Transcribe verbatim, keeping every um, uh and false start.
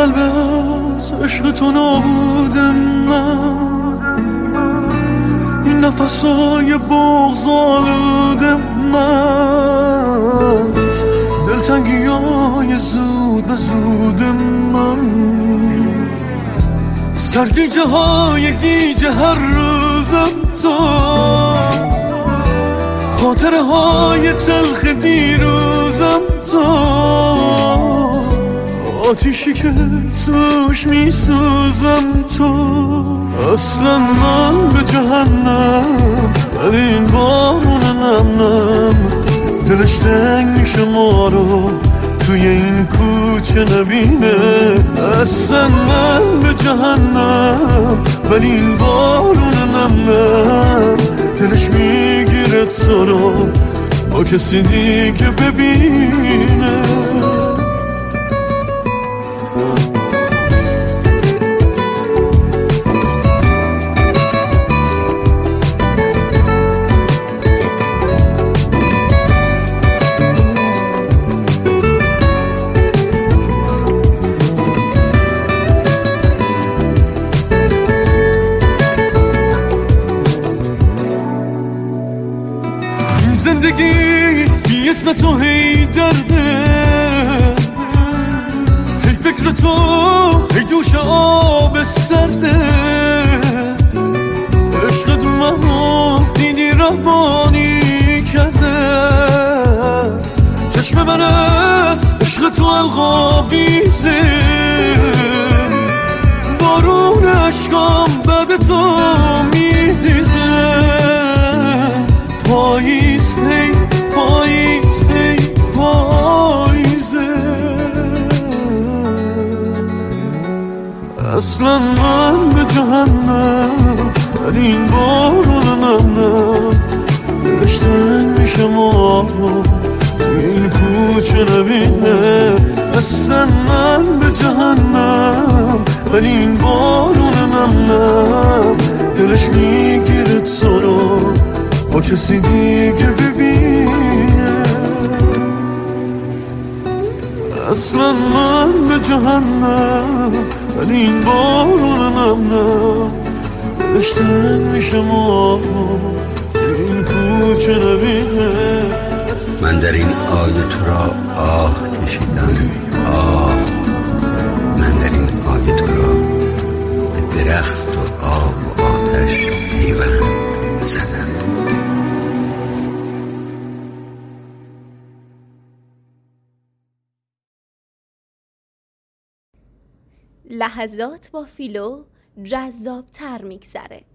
قلب از عشق تو نابودم من، این نفسای بغض آلودم من، دلتنگی های زود به زودم من، سرگیجه های گیجه هر روزم تو، خاطره های تلخ دیروزم تو، آتیشی که توش میسوزم تو. اصلا من به جهنم ولی این بارون نم نم، دلش تنگ میشه ما رو توی این کوچه نبینه. اصلا من به جهنم ولی این بارون نم نم، دلش میگیره تو رو با کسی دیگه ببینه. زندگی بی اسم تو هی درده، هی فکر تو هی دوش آب سرده، عشقت منو دیدی رهبانی کرده، چشم من از عشق تو القاویزه، بارون عشقام بعد تو میریزه. پاییز هی پاییز هی پاییزه، اصلا من به جهنم ولی این بارون نم نم، دلش تنگ میشه ما توی این کوچه نبینه. اصلا من به جهنم ولی این بارون نم نم، دلش میگیره تو رو با کسی دیگه ببینه. اصلا من به جهنم ولی این بارون نم نم، دلش تنگ میشه ما این کوچه نبینه. من در این آیه تو را آه کشیدم، آه من در این آیه تو را به درخت و آب و آتش پیوند زدم. لحظات با فیلو جذاب تر میگذره.